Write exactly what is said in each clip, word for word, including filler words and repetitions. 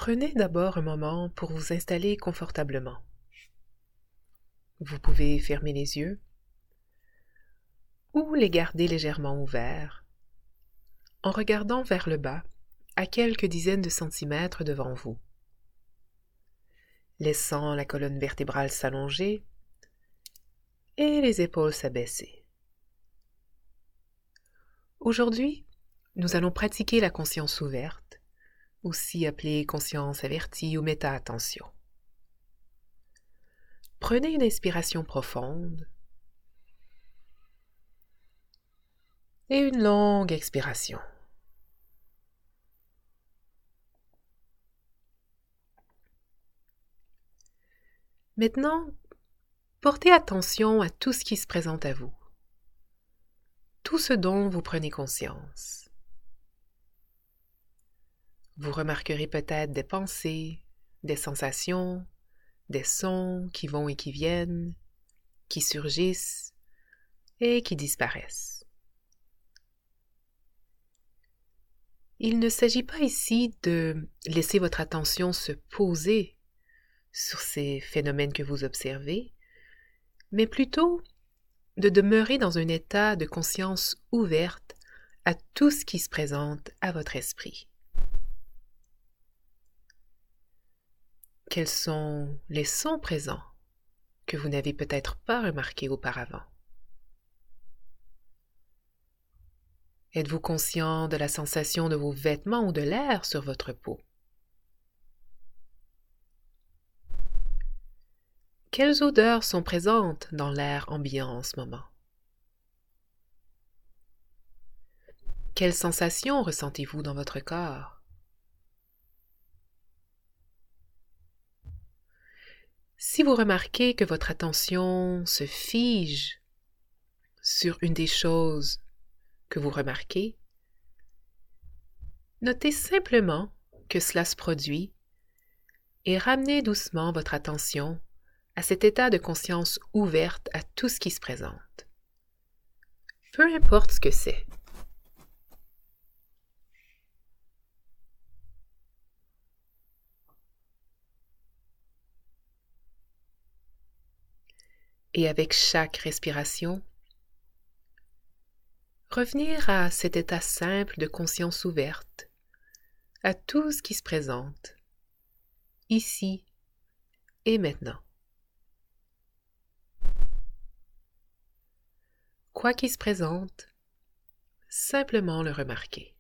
Prenez d'abord un moment pour vous installer confortablement. Vous pouvez fermer les yeux ou les garder légèrement ouverts en regardant vers le bas à quelques dizaines de centimètres devant vous, laissant la colonne vertébrale s'allonger et les épaules s'abaisser. Aujourd'hui, nous allons pratiquer la conscience ouverte, aussi appelée conscience avertie ou méta-attention. Prenez une inspiration profonde et une longue expiration. Maintenant, portez attention à tout ce qui se présente à vous, tout ce dont vous prenez conscience. Vous remarquerez peut-être des pensées, des sensations, des sons qui vont et qui viennent, qui surgissent et qui disparaissent. Il ne s'agit pas ici de laisser votre attention se poser sur ces phénomènes que vous observez, mais plutôt de demeurer dans un état de conscience ouverte à tout ce qui se présente à votre esprit. Quels sont les sons présents que vous n'avez peut-être pas remarqués auparavant? Êtes-vous conscient de la sensation de vos vêtements ou de l'air sur votre peau? Quelles odeurs sont présentes dans l'air ambiant en ce moment? Quelles sensations ressentez-vous dans votre corps? Si vous remarquez que votre attention se fige sur une des choses que vous remarquez, notez simplement que cela se produit et ramenez doucement votre attention à cet état de conscience ouverte à tout ce qui se présente. Peu importe ce que c'est. Et avec chaque respiration, revenir à cet état simple de conscience ouverte à tout ce qui se présente, ici et maintenant. Quoi qu'il se présente, simplement le remarquer.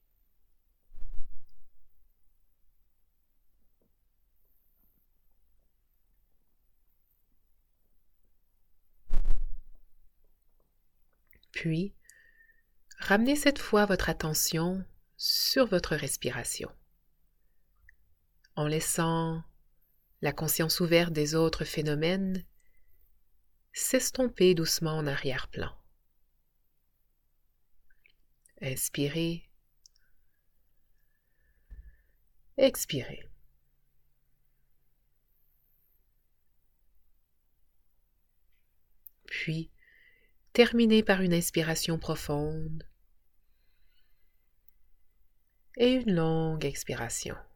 Puis, ramenez cette fois votre attention sur votre respiration, en laissant la conscience ouverte des autres phénomènes s'estomper doucement en arrière-plan. Inspirez, expirez. Puis, terminez par une inspiration profonde et une longue expiration.